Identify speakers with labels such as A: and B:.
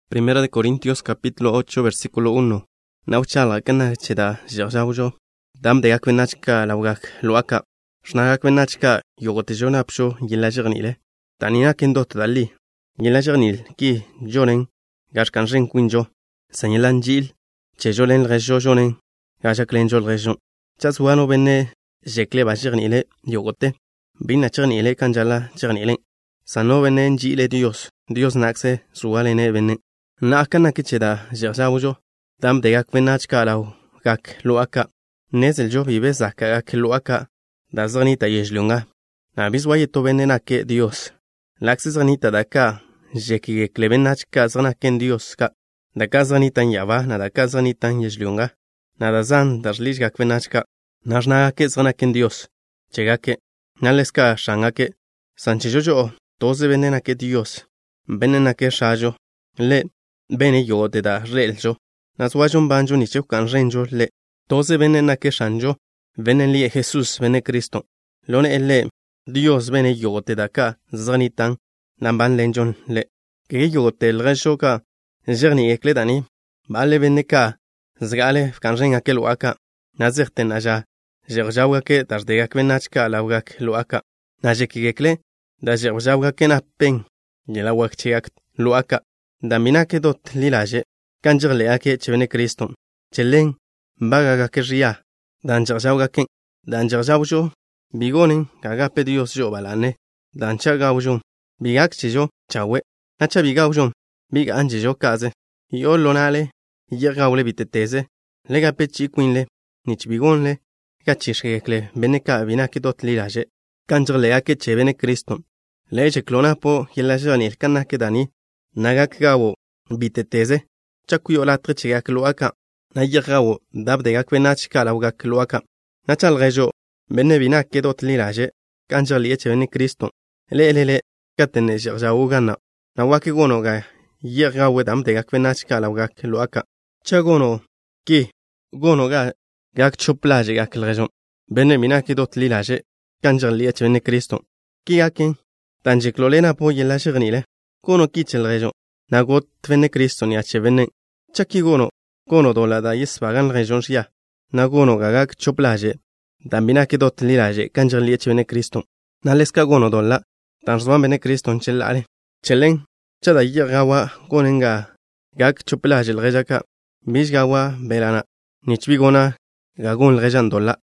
A: Primera de Corintios capítulo 8 versículo 1. Nauchala kana cheda jawjo. Dam de akwenachka lawgak luaka. Shnagak wenachka yogotejona psho yilajernile. Tanina kendo tdali. Yilajernil ki jonen gashkan ren kwinjo. Sanyelanjil chejolen rejo jonen gashaklen jol rejon. Chaswano benne jekle bajernile yogote. Bina chernile kanjala chernile. Sano benne njile Dios nakse sualene benne. Nakana kicheda jawjo. Dam de akwenachka law gak luaka. Nezel jo vive zaka gak luaka. Da zganita yejlunga. Na bizwayeto benne nake Dios. Laxi zganita daka jekige klebenachka zganaken Dios ka. Daka zganitan yava na daka zganitan yejlunga. Na da zan darlish gak benachka. Najnagake zganaken Dios. Chegake. Naleska shangake. Sanchijojo. Toze benne nake Dios. Benne nake shajo. Le. Bene yo de da reljo. Naswajon banjo ni cheukan renjo le. Toze bene nake shanjo. Bene li Jesus bene Cristo. Lone ele. Dios bene yo de da ka. Zanitan. Namban lenjon le. Ke yo de renjo ka. Jerni ekledani. Bale bene ka. Zgale kanjen akel waka. Nazerten aja. Jerjawake tajdegak benachka lawgak luaka. Najekigekle. Da jerjawake na pen. Yelawak cheak luaka. Daminake dot lilaje. Kanjerle ake chevene Cristo. Chelen. Baga ke ria. Danjerjawgaken. Danjerjawjo. Bigonen. Gagape Dios jo balane. Danchagawjo. Bigak chijo. Chawe. Nacha bigawjo. Biga anjijo kaze. Yo lonale. Yegawle biteteze. Legape chikwinle. Nichbigonle. Gachishekle. Beneka binake dot lilaje. Kanjerle ake chevene Cristo. Leche clona po hilajanil kanake dani. Nagak gawo biteteze. Chakuyo latre chigak luaka. Nayagawo dabde gakwenachka lawgak luaka. Nachal rejo. Benne binake dot lilaje. Kanjerli echevene Cristo. Le. Katene jirjawugana. Nawake gono ga. Yagawe damde gakwenachka lawgak luaka. Chagono. Ki. Gono ga. Gak choplaje gak rejon. Benne binake dot lilaje. Kanjerli echevene Cristo. Ki gaken. Tanjiklolena po yelashernile. Gono kichel rejon. Nagot tvene Cristo ni achevene. Chaki gono dola da yisbagan rejon shia. Nagono gagak choplaje. Dambinake dot lilaje. Kanjerli echevene Cristo. Naleska gono dola. Tanzwan bene Cristo nchellale. Chelen. Chada yagawa gonenga. Gak choplaje el rejaka. Bishgawa belana. Nichbigona. Gagon el rejan dola.